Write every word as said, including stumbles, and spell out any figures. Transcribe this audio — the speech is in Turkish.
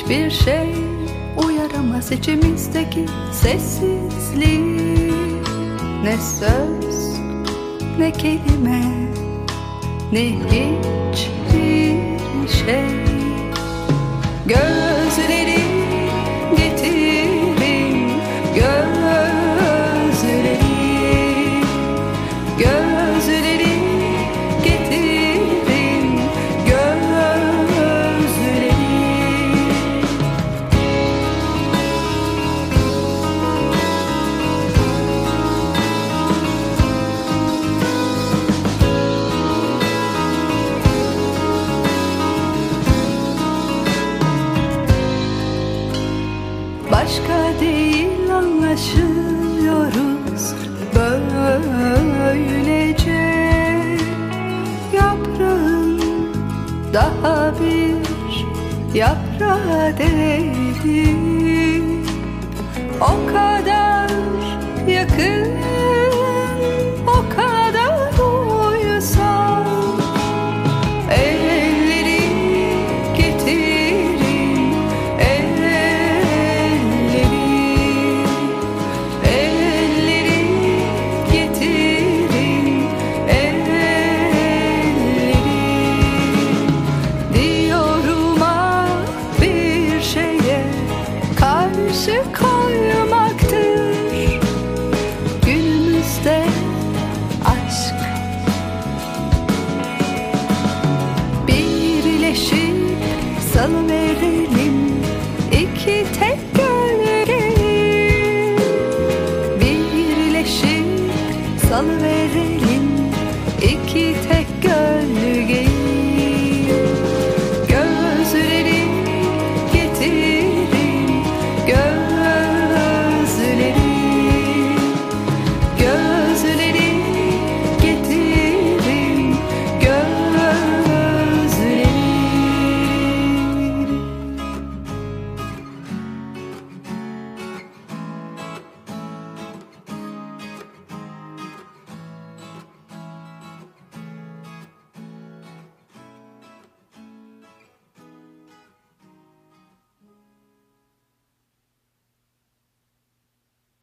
Hiçbir şey uyaramaz içimizdeki sessizliği. Ne söz, ne kelime, ne hiçbir şey. Gözleri getirin, gözleri, gözleri getirin, gözleri. Başka değil, anlaşıyoruz böylece. Yaprağın daha bir yaprağa değdi. O kadar yakın